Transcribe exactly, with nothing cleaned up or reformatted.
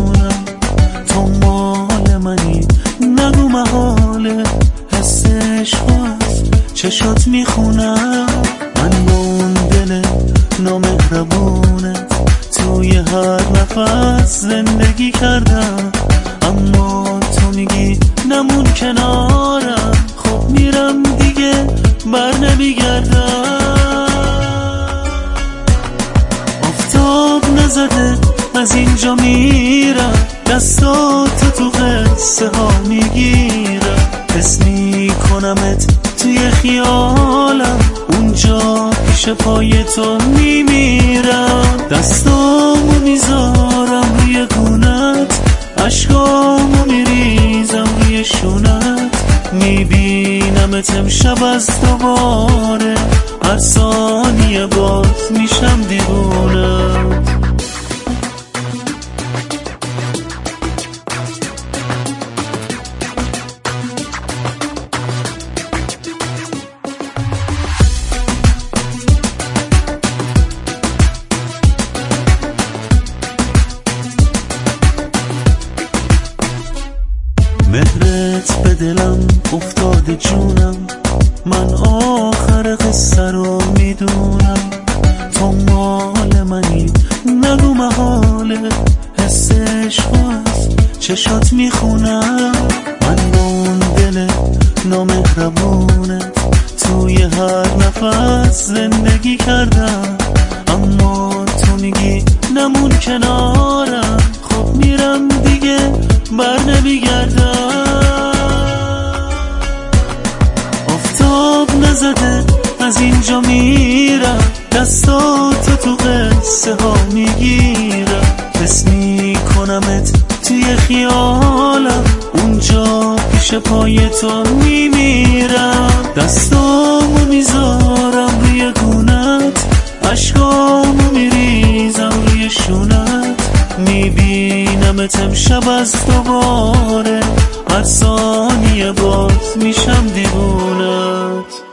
میدونم تو مال منی، نگو محاله حس عشق از چشات میخونم. من با اون دل نامهربونت توی هر نفس زندگی کردم، اما تو میگی نمون کنارم. خب میرم دیگه بر نمیگردم. آفتاب نزده از اینجا میرم، دستاتو تو قصه ها میگیرم، حس میکنمت توی خیالم، اونجا پیش پای تو میمیرم. دستامو میذارم روی گونت، عشقامو میریزم روی شونت، میبینمت امشب از دوباره، هر ثانیه باز میشم دیوونت. مهرت به دلم افتاده جونم، من آخر قصه رو میدونم. تو مال منی، نگو محاله حس عشق از چشات میخونم. من با اون دل نامهربونت توی هر نفس زندگی کردم، اما تو میگی نمون کنارم. خب میرم دیگه بر نمیگردم. آفتاب نزده از اینجا میرم، دستاتو تو قصه ها میگیرم، حس میکنمت توی خیالم، اونجا پیش پای تو میمیرم. دستامو میذارم روی گونت، عشقامو میریزم روی شونت، میبینمت امشب از دوباره، هر ثانیه باز میشم دیوونت.